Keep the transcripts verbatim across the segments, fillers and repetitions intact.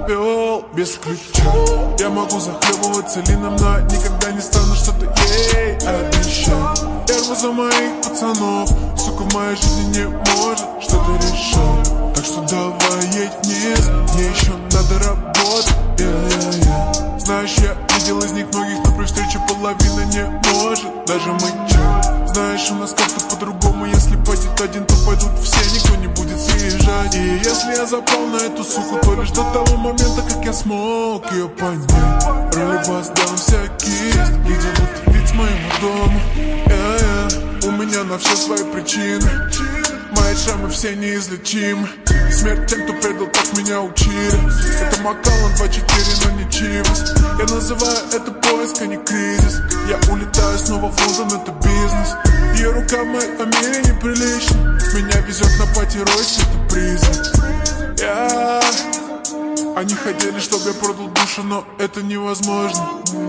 завел без ключа. Я могу захлебываться лином, но никогда не стану что-то ей обещать. Я рву за моих пацанов, сука, в моей жизни не может что-то решать. Так что давай едь вниз, мне еще надо работать. yeah, yeah, yeah. Знаешь, я видел из них многих, но при встрече половина не может даже мычать. Знаешь, у нас как-то по-другому, если пойдет один, то пойдут все, никто не будет съезжать. И если я запал на эту суку, то лишь до того момента, как я смог ее понять. Ролебас дам всякий, видел будто вид с моего дома. yeah, yeah. У меня на все свои причины, мои шрамы все неизлечимы. Смерть тем, кто предал, так меня учили. Это Макалан два четыре, но не Чивас. Я называю это поиск, а не кризис. Я улетаю снова в Лондон, это бизнес. Ее рука в моем мире неприлично. Меня везет на пати Ройс, это признак. Я... Они хотели, чтобы я продал душу, но это невозможно.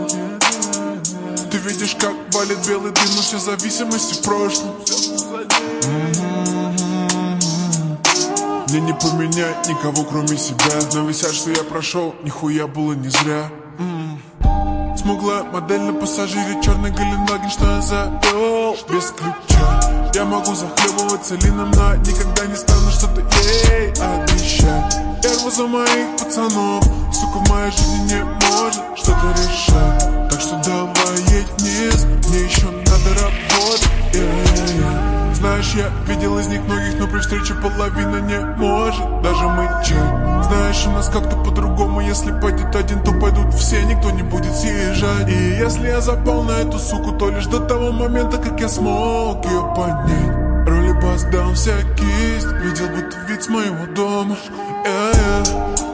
Ты видишь, как валит белый дым, но все зависимости в прошлом. Мне не поменять никого, кроме себя. Но висят, что я прошел, нихуя было не зря. м-м. Смуглая модель на пассажире, черный Галенваген, что я завел без ключа. Я могу захлебываться лином, но никогда не стану что-то ей обещать. Я рву за моих пацанов, сука, в моей жизни не может что-то решать. Так что давай едь вниз, мне еще надо работать. yeah, yeah, yeah. Знаешь, я видел из них многих, но при встрече половина не может даже мычать. Знаешь, у нас как-то по-другому, если пойдет один, то пойдут все, никто не будет съезжать. И если я запал на эту суку, то лишь до того момента, как я смог ее понять. Ролебас дал всякий, видел будто вид с моего дома. yeah, yeah.